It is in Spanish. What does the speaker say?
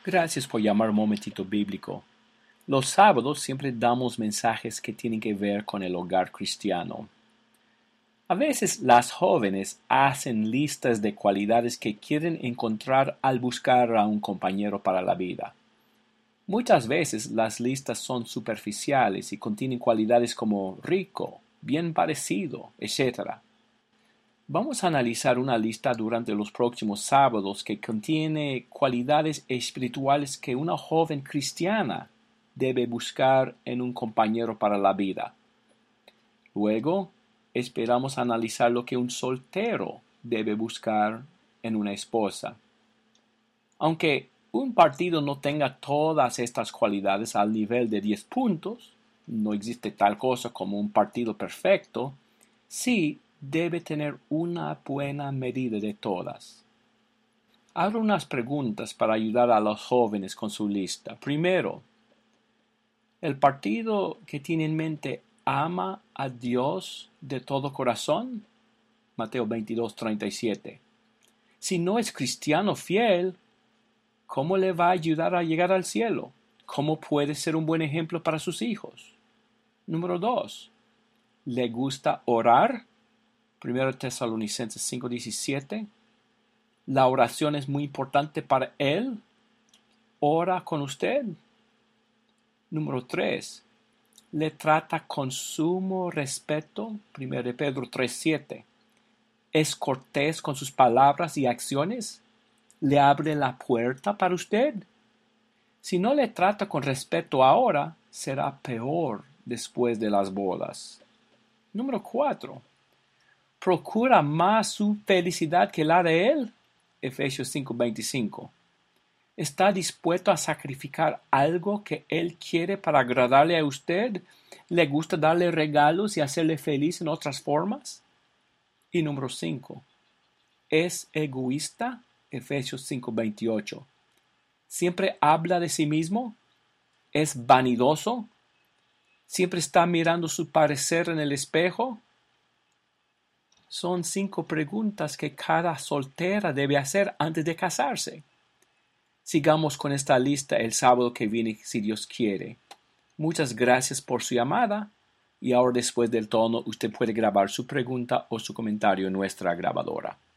Gracias por llamar un momentito bíblico. Los sábados siempre damos mensajes que tienen que ver con el hogar cristiano. A veces las jóvenes hacen listas de cualidades que quieren encontrar al buscar a un compañero para la vida. Muchas veces las listas son superficiales y contienen cualidades como rico, bien parecido, etc. Vamos a analizar una lista durante los próximos sábados que contiene cualidades espirituales que una joven cristiana debe buscar en un compañero para la vida. Luego, esperamos analizar lo que un soltero debe buscar en una esposa. Aunque un partido no tenga todas estas cualidades al nivel de 10 puntos, no existe tal cosa como un partido perfecto, sí debe tener una buena medida de todas. Hago unas preguntas para ayudar a los jóvenes con su lista. Primero, ¿el partido que tiene en mente ama a Dios de todo corazón? Mateo 22:37. Si no es cristiano fiel, ¿cómo le va a ayudar a llegar al cielo? ¿Cómo puede ser un buen ejemplo para sus hijos? Número 2. ¿Le gusta orar? 1 Tesalonicenses 5:17. La oración es muy importante para él. ¿Ora con usted? Número 3. ¿Le trata con sumo respeto? 1 Pedro 3:7. ¿Es cortés con sus palabras y acciones? ¿Le abre la puerta para usted? Si no le trata con respeto ahora, será peor después de las bodas. Número 4. ¿Procura más su felicidad que la de él? Efesios 5:25. ¿Está dispuesto a sacrificar algo que él quiere para agradarle a usted? ¿Le gusta darle regalos y hacerle feliz en otras formas? Y número 5. ¿Es egoísta? Efesios 5:28. ¿Siempre habla de sí mismo? ¿Es vanidoso? ¿Siempre está mirando su parecer en el espejo? Son 5 preguntas que cada soltera debe hacer antes de casarse. Sigamos con esta lista el sábado que viene, si Dios quiere. Muchas gracias por su llamada y ahora después del tono usted puede grabar su pregunta o su comentario en nuestra grabadora.